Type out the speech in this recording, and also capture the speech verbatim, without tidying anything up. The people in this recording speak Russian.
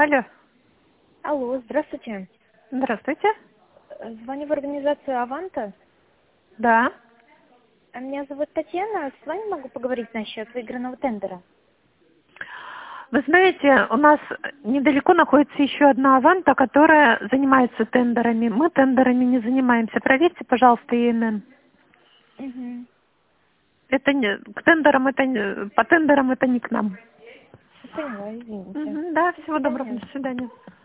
Алло. Алло, здравствуйте. Здравствуйте. Э, Звоню в организацию «Аванта». Да. А Меня зовут Татьяна. С вами могу поговорить насчет выигранного тендера? Вы знаете, у нас недалеко находится еще одна Аванта, которая занимается тендерами. Мы тендерами не занимаемся. Проверьте, пожалуйста, И Н Н. Угу. Это не, к тендерам это не, по тендерам это не к нам. Поняла, извините. Мгм, да, До всего доброго, свидания. до свидания.